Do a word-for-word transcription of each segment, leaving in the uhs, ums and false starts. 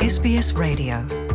إس بي إس راديو.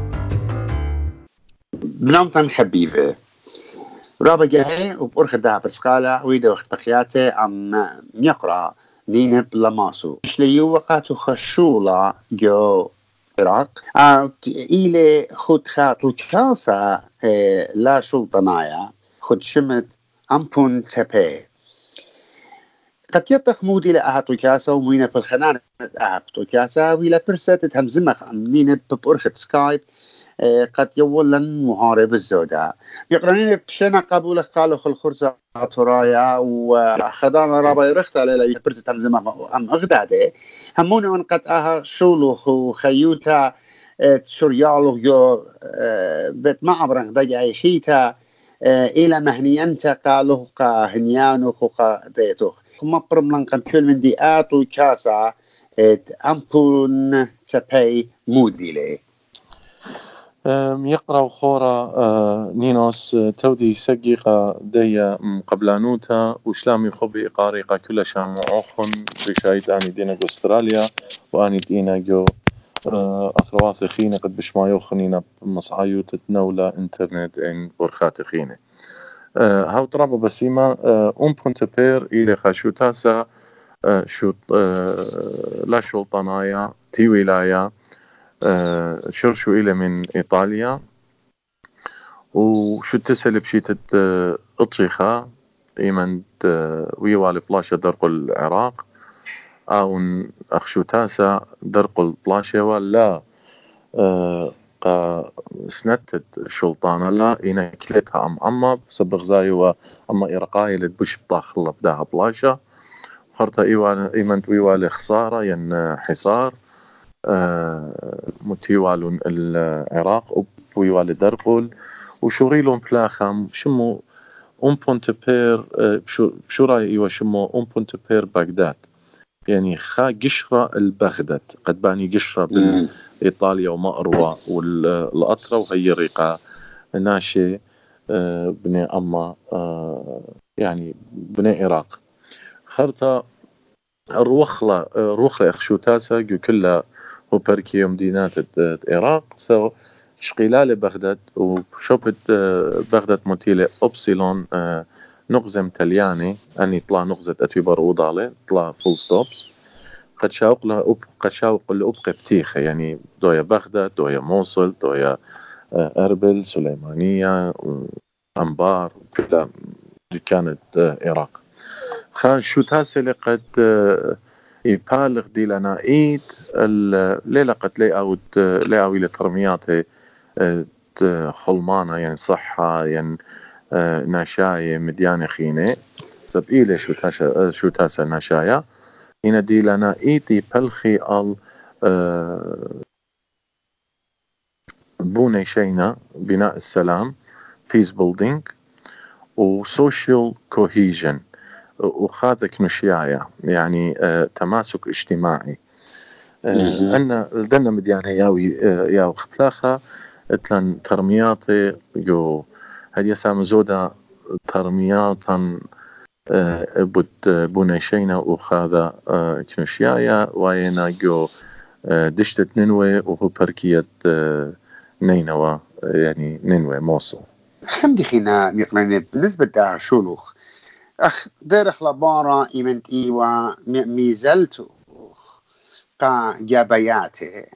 بنامطن حبيبة رابع جاهي وبأرخ الدها برسقالة ويدا وقت بخياتي عم يقرأ نينب لماسو شليو وقاتو خشولة جو العراق إلي خد خاطو كاسا لا سلطنايا خد شمت أمبون تبي قد يبخ مودي لأهاتو كاسا وموينة في الخنانة أهاتو كاسا ويلا برسات تهمزمخ أمنين ببرخة سكايب قد يولن محارب الزودة يقرنين بشنا قبول قالوا خل خرزة ترايا وخدانا رابا يرخت على برسة تهمزمخ أم أغداده همون أن قد أها شولوخ وخيوتا شريالوخ جو بيت معبرن دجاي خيتا إلى مهنيانتا قالوخ هنيانوخ وقبيتوخ ما برملن قم كل من ديات وكاسا أمكن تبي مودي لي يقرأ خورا نينوس تودي سقيقة دي قبلانوتا وشلامي خبي قارقة كل شام أخن بشايد آني دينا جو استراليا وآني دينا جو أثرواث خينة قد بشما يوخنين مصعايو تتنولى انترنت إن برخات خينة هاو طرابة بسيمة أم بونتبير إلي خاشوتاسا شوط لا شلطنايا تي ولاية شرشو إلى من إيطاليا وشو تسأل بشيتة أطشيخة إيمن ويوالي بلاشة درق العراق أو أخشو تاسا درق البلاشة ولا قا سنتت شلطانة لا إنا كلتها أم أما بسبق زايوة أما إرقاي لتبش بطاخلة بداها بلاشة خرطة إيمن ويوالي خسارة ين حصار متيوالون العراق ويوالي درقل وشوريلون بلاخم شمو أم بونتبير بشو رأي إيوه شمو أم بونتبير بغداد يعني خا قشرة البغداد قد باني قشرة بالإيطاليا ومأروى والأطرة وهي ريقة ناشي بني أما يعني بني عراق خرطة الروخلة روخلة أخشو تاسا كلها وبركيوم دينات العراق سو شقيلال بغداد وشوبت بغداد موتيلة أبسيلون نقزم تلياني أني طلع نقزة أتوبر وضالة طلع فول ستوبس قد شاوق له أب قد شاوق له أبقى بتيخة يعني دوية بغداد دوية موصل دوية أربل سليمانية أنبار كلها دي كانت عراق خان شو تاسلي قد يبالغ دي لنا إيد الليلة قد لي أود لي أوي لترمياتي خلمانة يعني صحة يعني ناشاية مديانة خينة سب إيلي شو تاسا شو تاسا ناشايا هنا دي لنا إيد يبلخي ال بوني شينا بناء السلام peace building وسوشيال كوهيجن وخاذك نشيايا يعني آه تماسك اجتماعي آه أن لدنا مديانة ياوي آه ياو خبلاخة اتلن ترمياتي جو هل يسام زودا ترمياتا آه بود بونيشينا وخاذا آه كنشيايا وينا جو آه دشتت ننوي وهو بركية آه نينوى يعني ننوي موصل حمدي خينا ميقلني بالنسبة دا شولوخ أخ ديرخ لبارة إيمنت إيوا ميزلتو قا جابياتي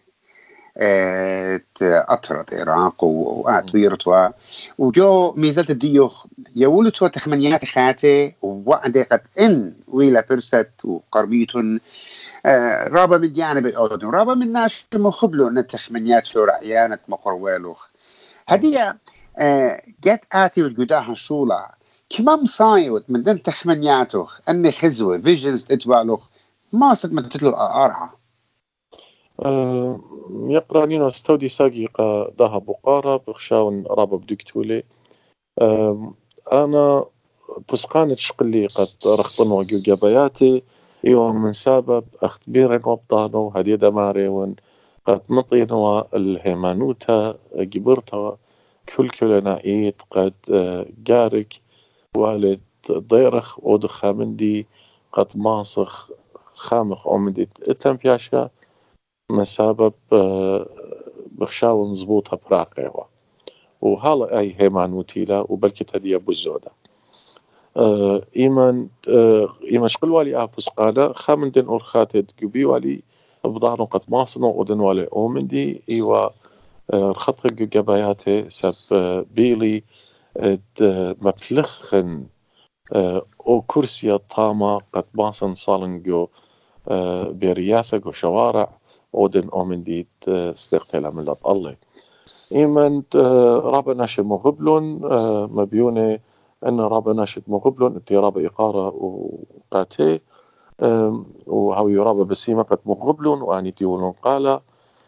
أطرد العراق وأطويرتوا وجو ميزلت ديوخ يولتوا تخمنيات خاتي ووعدي قد إن ويلا برست وقربيتن رابا من جانب الأردن رابا من ناس مخبلو أن التخمنيات شو رعيانة مقروالوخ هدية جت آتي والجداها شولا كما مصايوت من دون تخمنياتوخ أني خزوة فيجنز تتوالوخ ما صد من تتلو أرعى أه يقرأ لنا استودي ساقيقة ذهب بقارة بخشاون رابا بدكتولي أه أنا بسقانة شقلي قد رخطن وجو جباياتي يوم من سبب أختبيرين وابطانو هدي دماريون قد نطينوا الهيمانوتا جبرتها كل كلنا إيد قد جارك والد ضيرخ ودخا مندي قد ماسخ خامخ أمدي التنبياشا مسبب بخشاو نزبوطها براقيوة وهلا أي هيمان وتيلا وبلكت هدية بوزودة آه إيمان آه إيمان شقل والي أبوس قادة خامن دين أرخاتد قبي والي بضارن قد ماصنو ودن والي أومندي إيوا آه رخطق قباياتي سب آه بيلي آه مبلخن آه أو كرسي طامة قد ماصن صالنجو آه برياثة وشوارع ودن أومندي آه استقتلا من الله إيمان رابا ناشد مغبلون مبيونة أن رابا ناشد مغبلون انتي رابا إقارة وقاتي وهاوي رابا بسيمة قد مغبلون واني تيولون قال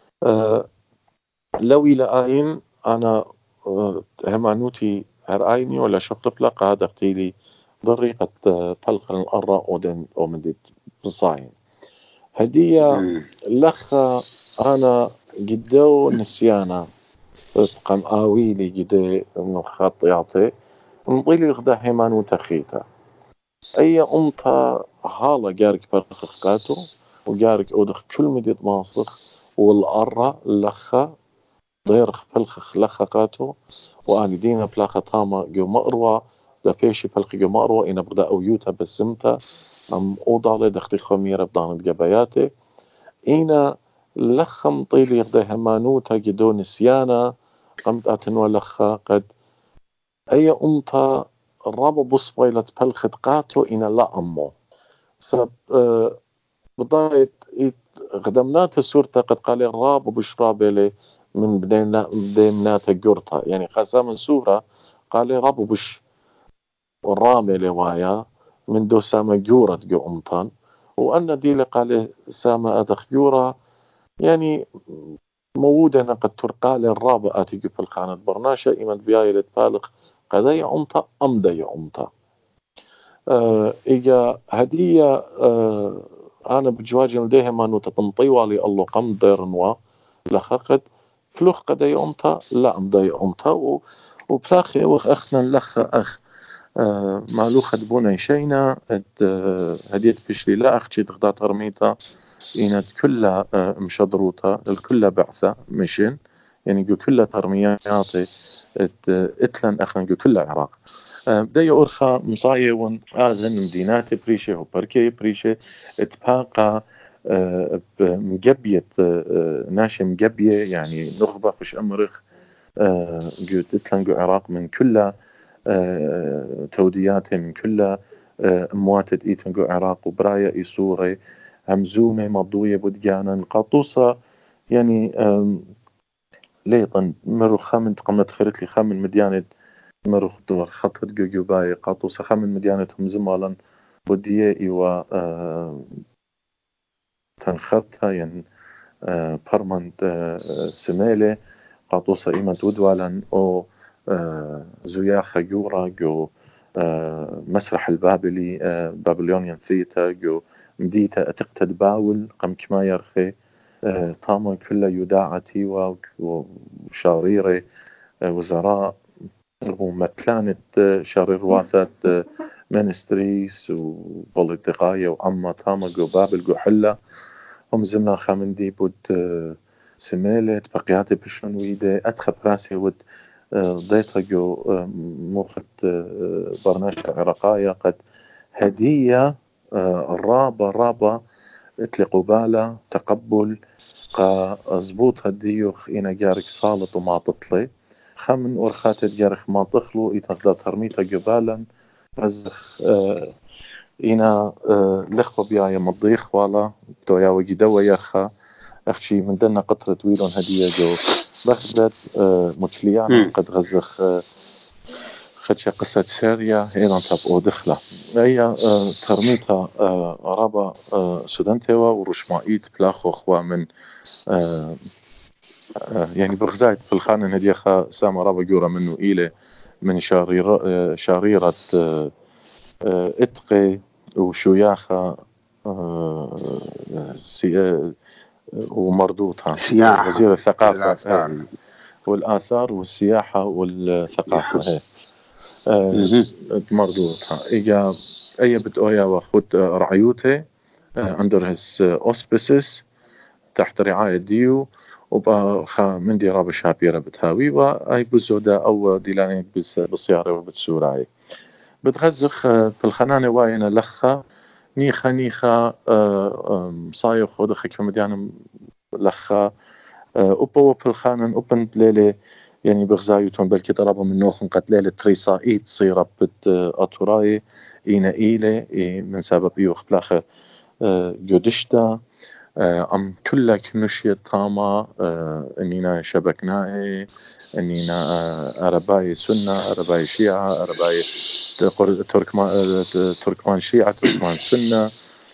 لو إلى آين أنا همانوتي هر آيني ولا شغل بلاقة هذا اختيلي ضري قد طلق الأرى ودن ومدد بصاين هدية لخا أنا جدو نسيانا تقن آويلي جدي من الخط يعطي نطيلي غدا هيمان وتخيتا أي أمتا هالا جارك برخقاتو وجارك أودخ كل مديد ماصرخ والأرى لخا ضيرخ فلخخ لخقاتو وأني دينا بلاخة تاما جو مأروى دا بيشي فلخ جو مأروى إنا بغدا أويوتا بسمتا أم أوضالي دختي خميرة بدان الجباياتي إنا لخم طيلي غدا همانوتا جدو نسيانا قمت أتنوى لخا قد أي أمتا الرابع بصبيلة بلخت قاتو إنا لا أمو سب آه بضايت غدمنات السورة قد قال الرابع بشرابيلي من بدينا بدينات جورتا يعني خاصة من سورة قال رابع بش الرامي وايا من دو سامة جورة جو أمطان وأن دي قال سامة أدخ جورة يعني موجودة قد ترقال الرابع آتي في القانة برناشة إيمان بياي لتبالغ قدي أمتا أم دي أمتا آه إيجا هدية آه أنا بجواجي لديها ما نتطنطي والي الله قم ديرنوا لخقد فلوخ قدي أمتا لا أم دي أمتا وبلاخي وخ أخنا لخ أخ آه معلوخة بونا شينا آه هدية بشلي لا أخشي تغدا ترميتا إنت كلها مشضروطة الكلها بعثة مشين يعني جو كلها ترمياتي اتلن أخنا جو كلها عراق بدأي أرخى مصايا ون آزن مدينات بريشة وبركي بريشة اتباقى مجبية ناشي مجبية يعني نخبة خش أمرخ جو اتلن جو عراق من كلها تودياتي من كلها مواتد إيتن جو عراق وبرايا إي سوري همزومة مضوية بدجانا قاطوسة يعني ليطن مرو خامن تقمت خيرت لي خامن مديانة مرو دور خطر جو باي قاطوسة خامن مديانة هم زمالا بديه إيوا تنخطها يعني برمند سمالة قاطوسة إيمان تودوالا أو زياخة جورا جو مسرح البابلي بابليونيان ثيتا جو مديتا أتقتد باول قم كما يرخي طاما كل يداعتي وشاريري وزراء ومتلانة شارير واثات منستريس وبوليتقاية وعما طاما جو بابل جو حلة هم زمنا خامندي بود سميلة بقياتي بشون ويدي أدخل راسي ود ضيطة جو موخت برناشة عراقاية قد هدية الرابة الرابة اتلقوا بالا تقبل قا أزبوط هديوخ إنا جارك صالط وما تطلي خمن ورخات جارك ما تخلو إتغدا ترميتا جبالا رزخ اه إنا اه لخوة بيايا مضيخ والا تويا وجدوا يرخا أخشي من دنا قطرة ويلون هدية جو بخدت اه مكليانا قد غزخ اه خدشة قصة سوريا هيلان تاب أو دخلة هي اه ترميتها اه رابا اه سودانتوا ورشمائيت بلاخو أخوة من اه اه يعني بغزايت بالخانة نديخة سامة رابا جورا منه إيلة من شاريرة اه شاريرة اه اه إتقي وشياخة اه اه ومردوطها سياحة وزير الثقافة والآثار والآثار والسياحة والثقافة هي آه مردوطها إيجا أي بتقويا وخد رعيوته under his auspices تحت رعاية ديو وبا خا من دي راب شابيرة بتهاوي وأي بزودة أو ديلاني بس بالسيارة وبتسوراي بتغزخ في الخنانة واينا لخا نيخا نيخا صايخ خودخ كمديان لخا أوبا في الخانن أوبن ليلة يعني بغزايتون بلكي طلبوا من نوخن قد ليلة تريسائيت صيرة بت أطوراي إينا إيلة من سبب يوخ بلاخة جودشتا أم كلها كنوشية طامة أنينا شبكناه أنينا أرباي سنة أرباي شيعة أرباي تركمان تركمان شيعة تركمان سنة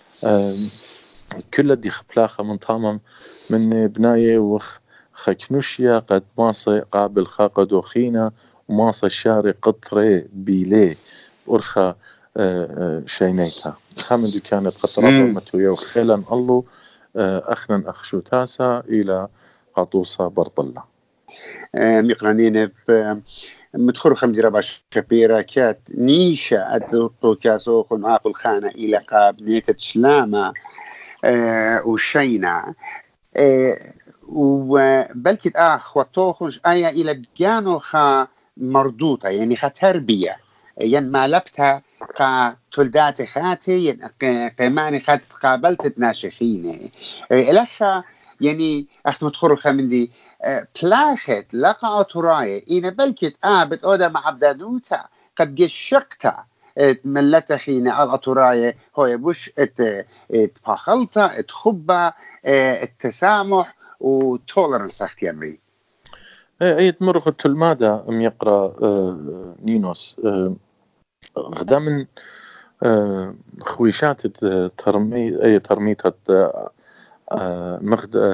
كل دي خبلاخة من طامة من بناية وخ خكنوشيا قد ماصي قابل خاقد وخينا وماصي شاري قطري بيلي أرخى شينيتا خامن دي كانت قطرة متويا وخيلا الله أخنا أخشو تاسا إلى قطوسة برطلة مقرنين مدخل خمدي ربا شبيرة كات نيشة أدوطو كاسوخ ناقل خانة إلى قاب نيتة شلامة وشينا وبلكت آخ وطوخش آية إلى جانو خا مردوطة يعني خا تربية ين ما لبتها قا تلدات خاتي ين قيماني خات قابلت تناشخيني إلخا يعني أخت مدخل خمدي بلاخت لقى أطراية إنا بلكت آه بتقودة مع عبدادوتا قد جشقتا ملتا حين الأطراية هو يبوش اتفاخلتا اتخبا التسامح وتولرنس اختي أمري أي تمرغ التلمادة أم يقرأ نينوس غدا من خويشات ترمي أي ترميتة مغد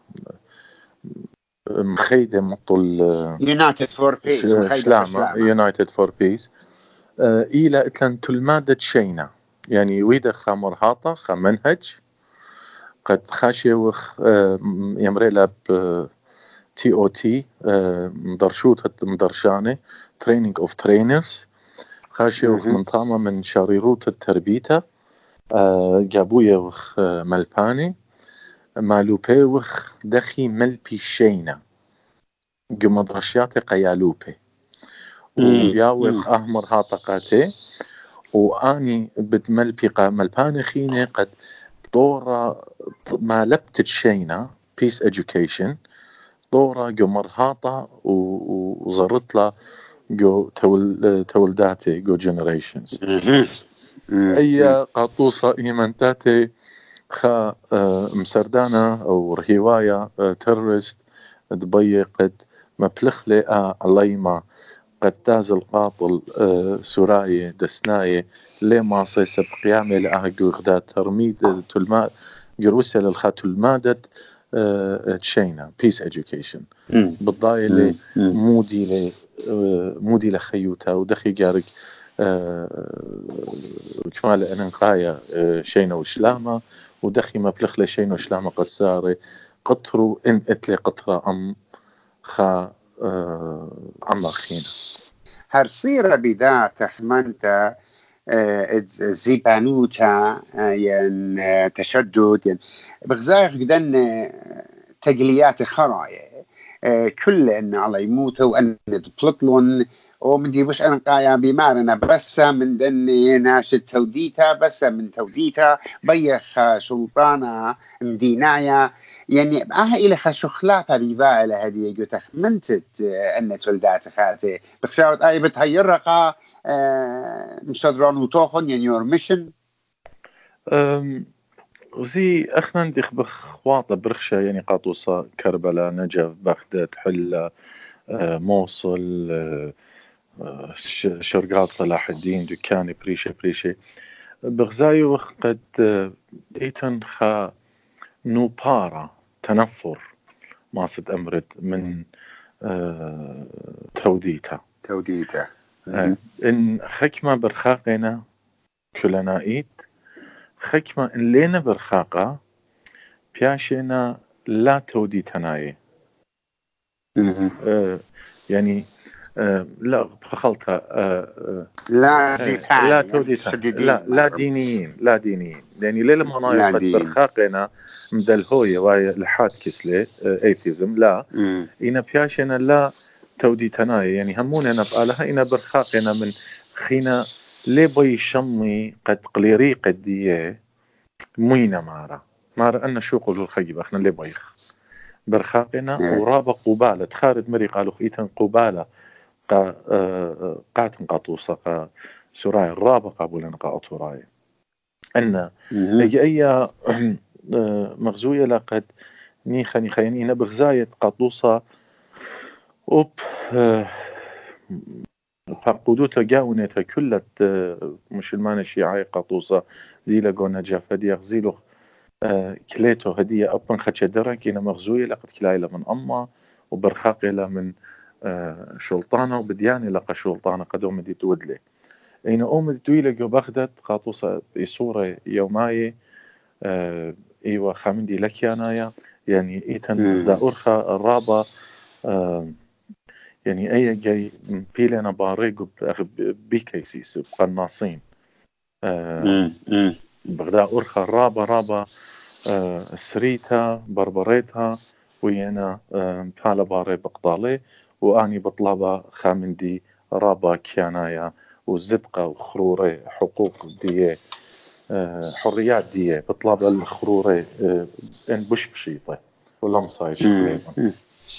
مخيدة مطل يونايتد فور بيس شلامة يونايتد فور بيس إلى إتلان تلمادة شينا يعني ويدا خامر هاطة خمنهج قد خاشي وخ يمري لاب تي او تي مدرشوت مدرشانة تريننج اوف ترينرز خاشي وخ منطامة من شريروت التربيتة جابويا وخ ملباني مالوبي وخ دخي ملبي شينا جو مدرشياتي قيالوبي وياوخ أهمر هاطقاتي وآني بتملبي ملباني خيني قد دورة ما لبت شينا بيس education دورة جو مرهاطة وزرت له جو تول تولداتي جو generations أي قاطوسة إيمانتاتي خا مسردانة أو رهواية تيرورست دبي قد مبلخلي عليما قد تاز القاطل سراية دسناية ليه ما صيسب قيامي لأهجو غدا ترميد تلماد جروسة للخات المادة تشينا بيس education بالضاية لي مودي لي مودي لخيوتا ودخي جارك كمال أنقايا شينا وشلامة ودخي مبلخ لشينا وشلامة قد ساري قطروا إن اتلي قطرة أم خا عم خينا هرصيرة بدا تحمنتا زيبانوتا ين تشدد ين بغزايق جدن تقليات خراية كل إن على يموت وأن تطلقلن ومن دي وش أنا قايا بمارنا بس من دني ناشد توديتا بس من توديتا بيخ سلطانة مدينايا يعني آه إلى خشخلاتها بيباع إلى هذه جوتخ منتت أن تولدات خاتي بخشاوت آي بتهير رقا آه مشدران وطوخن يعني your mission زي أخنا ديخ بخواطة برخشة يعني قاطوسة كربلاء نجف بغداد حلة موصل شرقات صلاح الدين دكاني بريشة بريشة بغزاي وقد ايتن خا نوبارا تنفر ماصد أمرد من توديتا توديتا إن خكمة برخاقنا كلنا إيت خكمة إن لينا برخاقة بياشينا لا توديتناي أه يعني آه لا فخلتها آه لا آه لا توديتها لا لا دينيين لا دينيين يعني ليلة ما قد برخاقنا مدلهوية واي لحاد كسلة ايثيزم لا م. إنا بياشنا لا توديتنا يعني هموننا بقالها إنا برخاقنا من خينا لي بي شمي قد قليري قديه موينا مارا مارا أن شوقه الخيب احنا لي بيخ برخاقنا إيه. ورابا قبالة تخارد مري قالوا خيتن قبالة قا قاتن قاطوسة قا سراي الرابا قابلن قاطوراي أن يجي أي مغزوية لقد نيخا نيخا إنا بغزاية قاطوسة أوب فقودوتا جاونتا كلت مش المانا شيعي قاطوسة دي لقونا جافا دي أغزيلو كليتو هدية أبن خدش درك إنا مغزوية لقد كلايلة من أما وبرخاقيلة من شلطانة وبدياني لقى شلطانة قدوم دي تودلي إنا أوم دي تويلة جو بغداد قاطوسة بصورة يوماي إيوة خامندي لكيانايا يعني إيتن دا أرخى الرابة يعني أي جاي بيلنا باريق بيكيسيس بقناصين بغداد أرخى الرابة رابة سريتها بربريتها وينا بحالة باري بقضالي وأني بطلبة خامندي رابا كيانايا وزدقة وخروري حقوق دي حريات دي بطلبة الخروري إن بش بشيطة ولا مصاي شكليبا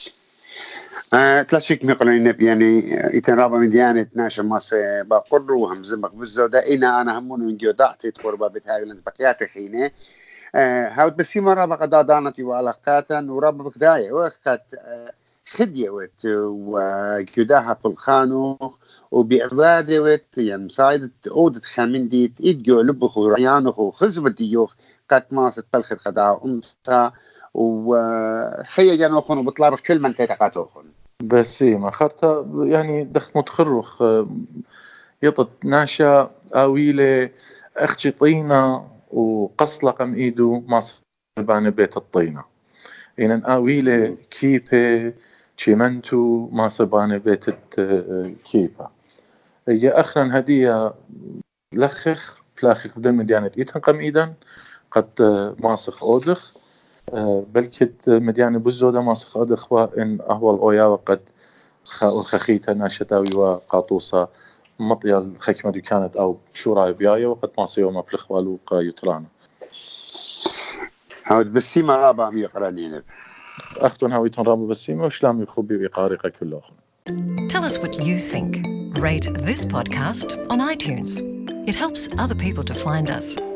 تلاشيك ميقولين يعني إتن رابا من ديانة ناشا ماسي باقر وهمزم بقبزة دائنا أنا همون من جودعتي تقربا بتهايلن بقيات خيني هاود بسي مرة بقى دانتي وعلاقاتا ورابا بقداية وقت خدية وت وجوداها بالخانوخ وبإعدادة وت يعني مساعدة أودة خامندي إيدجو لبخ ورعيانوخ وخزبة ديوخ قد ماسة تلخد قداء أمتا وحيا جانوخن وبطلابخ كل من تتقاتوخن بس ما خرطة يعني دخت متخرخ يطت ناشا آويلة أختي طينة وقصلة قم إيدو ما صبان بيت الطينة إن آويلة كيبة تشيمنتو ما صبان بيت الكيبة هي أخرا هدية لخخ بلاخخ دم ديانة إيتن قم إيدن قد ماسخ أودخ بلكت مديانة بزودة ماسخ أودخ وإن أهوى الأويا وقد خخيتها ناشتاوي وقاطوسة مطيا الخكمة دي كانت أو شوراي بيايا وقد ماسيو ما بلخوالو قا يترانا هاود بسيمة رابع ميقرانين أختون هاويتون رابع بسيمة وشلام يخبي بقارقة كل أخر. Tell us what you think. Rate this podcast on iTunes. It helps other people to find us.